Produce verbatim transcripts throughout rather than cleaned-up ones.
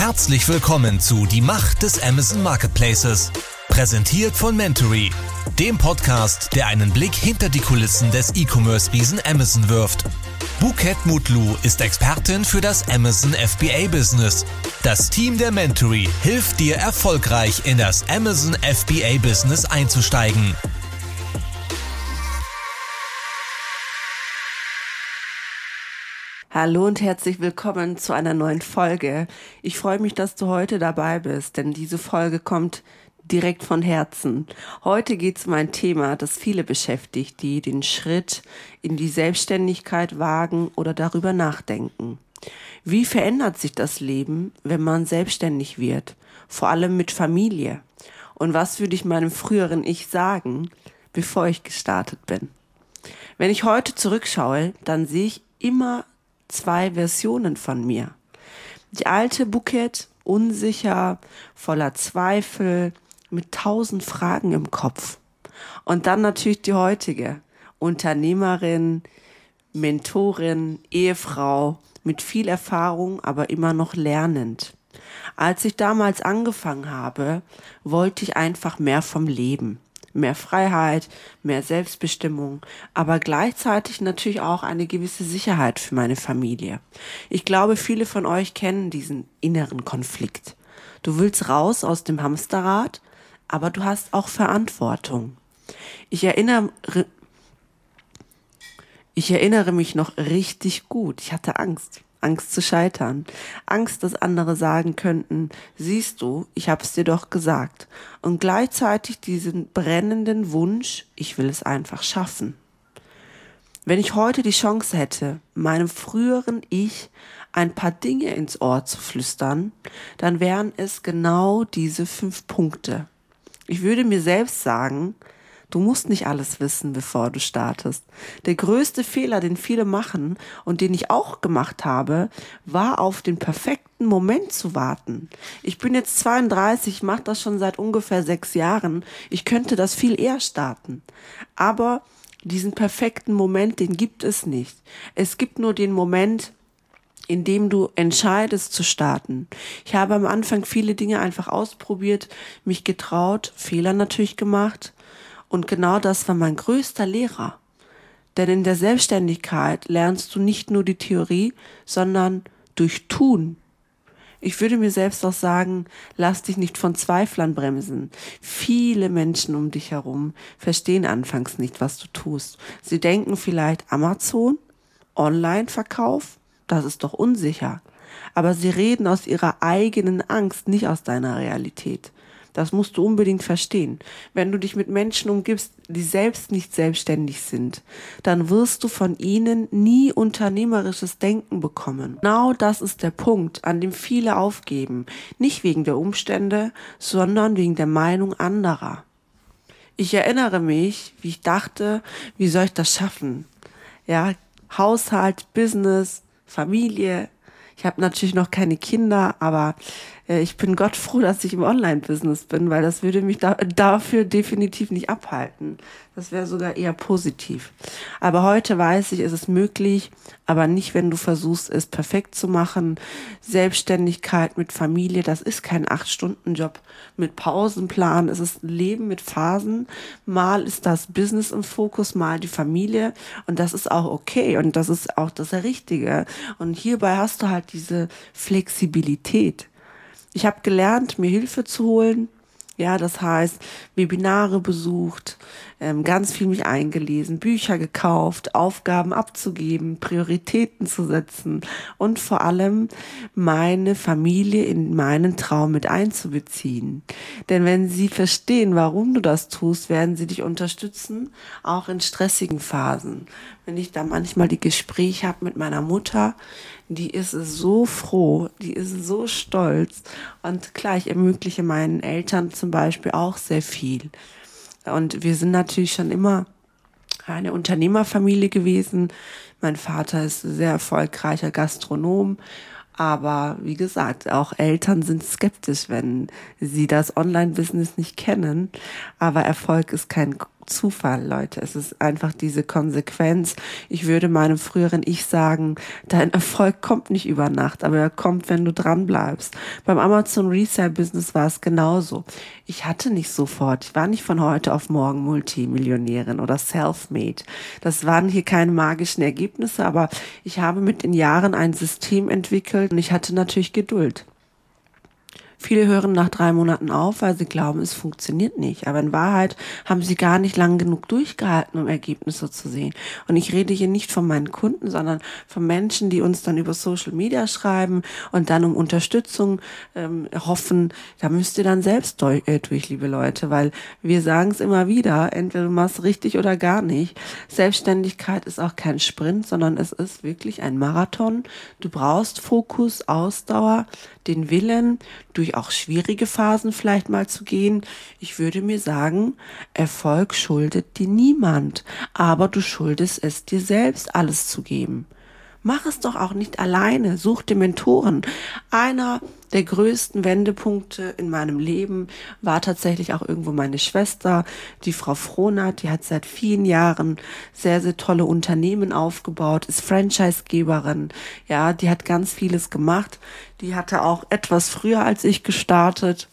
Herzlich willkommen zu Die Macht des Amazon Marketplaces. Präsentiert von Mentory, dem Podcast, der einen Blick hinter die Kulissen des E-Commerce-Riesen Amazon wirft. Buket Mutlu ist Expertin für das Amazon F B A-Business. Das Team der Mentory hilft dir, erfolgreich in das Amazon F B A-Business einzusteigen. Hallo und herzlich willkommen zu einer neuen Folge. Ich freue mich, dass du heute dabei bist, denn diese Folge kommt direkt von Herzen. Heute geht es um ein Thema, das viele beschäftigt, die den Schritt in die Selbstständigkeit wagen oder darüber nachdenken. Wie verändert sich das Leben, wenn man selbstständig wird? Vor allem mit Familie. Und was würde ich meinem früheren Ich sagen, bevor ich gestartet bin? Wenn ich heute zurückschaue, dann sehe ich immer zwei Versionen von mir. Die alte Buket, unsicher, voller Zweifel, mit tausend Fragen im Kopf. Und dann natürlich die heutige, Unternehmerin, Mentorin, Ehefrau, mit viel Erfahrung, aber immer noch lernend. Als ich damals angefangen habe, wollte ich einfach mehr vom Leben. Mehr Freiheit, mehr Selbstbestimmung, aber gleichzeitig natürlich auch eine gewisse Sicherheit für meine Familie. Ich glaube, viele von euch kennen diesen inneren Konflikt. Du willst raus aus dem Hamsterrad, aber du hast auch Verantwortung. Ich erinnere, ich erinnere mich noch richtig gut. Ich hatte Angst. Angst zu scheitern. Angst, dass andere sagen könnten, siehst du, ich hab's dir doch gesagt. Und gleichzeitig diesen brennenden Wunsch, ich will es einfach schaffen. Wenn ich heute die Chance hätte, meinem früheren Ich ein paar Dinge ins Ohr zu flüstern, dann wären es genau diese fünf Punkte. Ich würde mir selbst sagen, du musst nicht alles wissen, bevor du startest. Der größte Fehler, den viele machen und den ich auch gemacht habe, war auf den perfekten Moment zu warten. Ich bin jetzt zweiunddreißig, mache das schon seit ungefähr sechs Jahren. Ich könnte das viel eher starten. Aber diesen perfekten Moment, den gibt es nicht. Es gibt nur den Moment, in dem du entscheidest zu starten. Ich habe am Anfang viele Dinge einfach ausprobiert, mich getraut, Fehler natürlich gemacht. Und genau das war mein größter Lehrer. Denn in der Selbstständigkeit lernst du nicht nur die Theorie, sondern durch Tun. Ich würde mir selbst auch sagen, lass dich nicht von Zweiflern bremsen. Viele Menschen um dich herum verstehen anfangs nicht, was du tust. Sie denken vielleicht Amazon, Online-Verkauf, das ist doch unsicher. Aber sie reden aus ihrer eigenen Angst, nicht aus deiner Realität. Das musst du unbedingt verstehen. Wenn du dich mit Menschen umgibst, die selbst nicht selbstständig sind, dann wirst du von ihnen nie unternehmerisches Denken bekommen. Genau das ist der Punkt, an dem viele aufgeben. Nicht wegen der Umstände, sondern wegen der Meinung anderer. Ich erinnere mich, wie ich dachte, wie soll ich das schaffen? Ja, Haushalt, Business, Familie. Ich habe natürlich noch keine Kinder, aber äh, ich bin Gott froh, dass ich im Online-Business bin, weil das würde mich da, dafür definitiv nicht abhalten. Das wäre sogar eher positiv. Aber heute weiß ich, es ist möglich, aber nicht, wenn du versuchst, es perfekt zu machen. Selbstständigkeit mit Familie, das ist kein acht-Stunden-Job mit Pausenplan. Es ist ein Leben mit Phasen. Mal ist das Business im Fokus, mal die Familie. Und das ist auch okay und das ist auch das Richtige. Und hierbei hast du halt diese Flexibilität. Ich habe gelernt, mir Hilfe zu holen. Ja, das heißt, Webinare besucht, ähm, ganz viel mich eingelesen, Bücher gekauft, Aufgaben abzugeben, Prioritäten zu setzen und vor allem meine Familie in meinen Traum mit einzubeziehen. Denn wenn sie verstehen, warum du das tust, werden sie dich unterstützen, auch in stressigen Phasen. Wenn ich da manchmal die Gespräche habe mit meiner Mutter, die ist so froh, die ist so stolz. Und klar, ich ermögliche meinen Eltern zum Beispiel auch sehr viel. Und wir sind natürlich schon immer eine Unternehmerfamilie gewesen. Mein Vater ist sehr erfolgreicher Gastronom. Aber wie gesagt, auch Eltern sind skeptisch, wenn sie das Online-Business nicht kennen. Aber Erfolg ist kein Zufall, Leute. Es ist einfach diese Konsequenz. Ich würde meinem früheren Ich sagen, dein Erfolg kommt nicht über Nacht, aber er kommt, wenn du dran bleibst. Beim Amazon Resale Business war es genauso. Ich hatte nicht sofort, ich war nicht von heute auf morgen Multimillionärin oder Selfmade. Das waren hier keine magischen Ergebnisse, aber ich habe mit den Jahren ein System entwickelt und ich hatte natürlich Geduld. Viele hören nach drei Monaten auf, weil sie glauben, es funktioniert nicht. Aber in Wahrheit haben sie gar nicht lang genug durchgehalten, um Ergebnisse zu sehen. Und ich rede hier nicht von meinen Kunden, sondern von Menschen, die uns dann über Social Media schreiben und dann um Unterstützung ähm, hoffen. Da müsst ihr dann selbst durch, äh, durch, liebe Leute, weil wir sagen es immer wieder, entweder du machst richtig oder gar nicht. Selbstständigkeit ist auch kein Sprint, sondern es ist wirklich ein Marathon. Du brauchst Fokus, Ausdauer, den Willen, durch auch schwierige Phasen vielleicht mal zu gehen. Ich würde mir sagen, Erfolg schuldet dir niemand, aber du schuldest es dir selbst, alles zu geben. Mach es doch auch nicht alleine, such dir Mentoren. Einer der größten Wendepunkte in meinem Leben war tatsächlich auch irgendwo meine Schwester, die Frau Frohnert, die hat seit vielen Jahren sehr, sehr tolle Unternehmen aufgebaut, ist Franchisegeberin, ja, die hat ganz vieles gemacht, die hatte auch etwas früher als ich gestartet.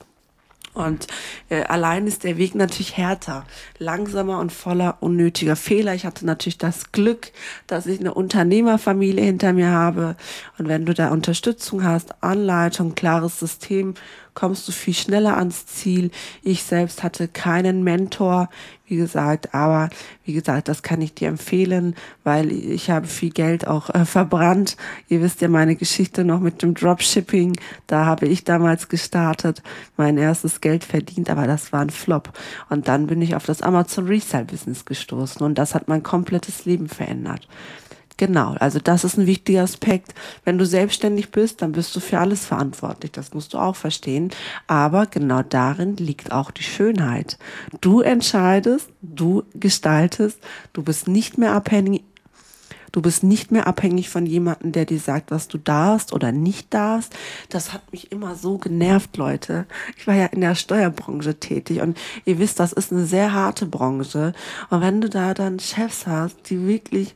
Und äh, allein ist der Weg natürlich härter, langsamer und voller unnötiger Fehler. Ich hatte natürlich das Glück, dass ich eine Unternehmerfamilie hinter mir habe. Und wenn du da Unterstützung hast, Anleitung, klares System, kommst du viel schneller ans Ziel. Ich selbst hatte keinen Mentor, wie gesagt, aber wie gesagt, das kann ich dir empfehlen, weil ich habe viel Geld auch äh, verbrannt. Ihr wisst ja meine Geschichte noch mit dem Dropshipping, da habe ich damals gestartet, mein erstes Geld verdient, aber das war ein Flop. Und dann bin ich auf das Amazon Resale Business gestoßen und das hat mein komplettes Leben verändert. Genau, also das ist ein wichtiger Aspekt. Wenn du selbstständig bist, dann bist du für alles verantwortlich. Das musst du auch verstehen. Aber genau darin liegt auch die Schönheit. Du entscheidest, du gestaltest, du bist nicht mehr abhängig, du bist nicht mehr abhängig von jemandem, der dir sagt, was du darfst oder nicht darfst. Das hat mich immer so genervt, Leute. Ich war ja in der Steuerbranche tätig und ihr wisst, das ist eine sehr harte Branche. Und wenn du da dann Chefs hast, die wirklich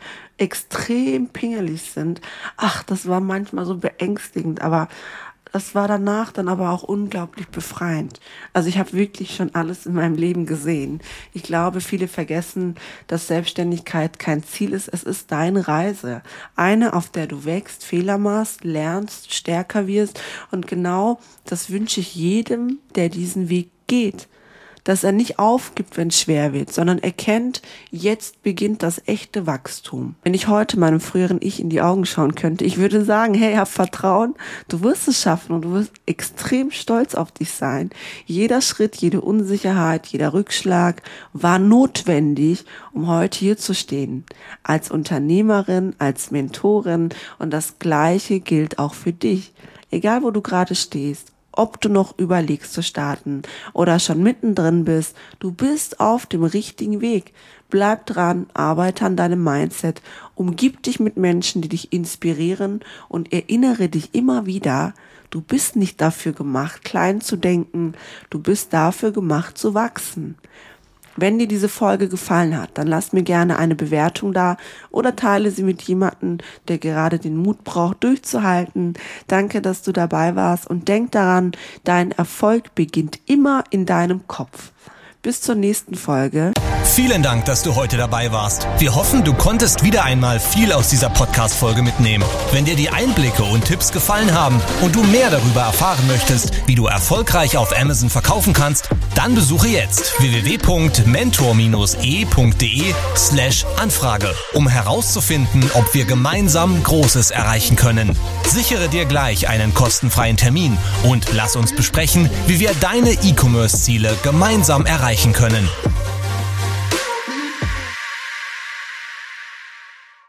extrem pingelig sind, ach, das war manchmal so beängstigend, aber das war danach dann aber auch unglaublich befreiend. Also ich habe wirklich schon alles in meinem Leben gesehen. Ich glaube, viele vergessen, dass Selbstständigkeit kein Ziel ist. Es ist deine Reise. Eine, auf der du wächst, Fehler machst, lernst, stärker wirst. Und genau das wünsche ich jedem, der diesen Weg geht. Dass er nicht aufgibt, wenn es schwer wird, sondern erkennt, jetzt beginnt das echte Wachstum. Wenn ich heute meinem früheren Ich in die Augen schauen könnte, ich würde sagen, hey, hab Vertrauen, du wirst es schaffen und du wirst extrem stolz auf dich sein. Jeder Schritt, jede Unsicherheit, jeder Rückschlag war notwendig, um heute hier zu stehen. Als Unternehmerin, als Mentorin und das Gleiche gilt auch für dich. Egal, wo du gerade stehst. Ob du noch überlegst zu starten oder schon mittendrin bist, du bist auf dem richtigen Weg. Bleib dran, arbeite an deinem Mindset, umgib dich mit Menschen, die dich inspirieren und erinnere dich immer wieder, du bist nicht dafür gemacht, klein zu denken, du bist dafür gemacht, zu wachsen. Wenn dir diese Folge gefallen hat, dann lass mir gerne eine Bewertung da oder teile sie mit jemandem, der gerade den Mut braucht, durchzuhalten. Danke, dass du dabei warst und denk daran, dein Erfolg beginnt immer in deinem Kopf. Bis zur nächsten Folge. Vielen Dank, dass du heute dabei warst. Wir hoffen, du konntest wieder einmal viel aus dieser Podcast-Folge mitnehmen. Wenn dir die Einblicke und Tipps gefallen haben und du mehr darüber erfahren möchtest, wie du erfolgreich auf Amazon verkaufen kannst, dann besuche jetzt w w w punkt mentor bindestrich e punkt de slash Anfrage, um herauszufinden, ob wir gemeinsam Großes erreichen können. Sichere dir gleich einen kostenfreien Termin und lass uns besprechen, wie wir deine E-Commerce-Ziele gemeinsam erreichen können.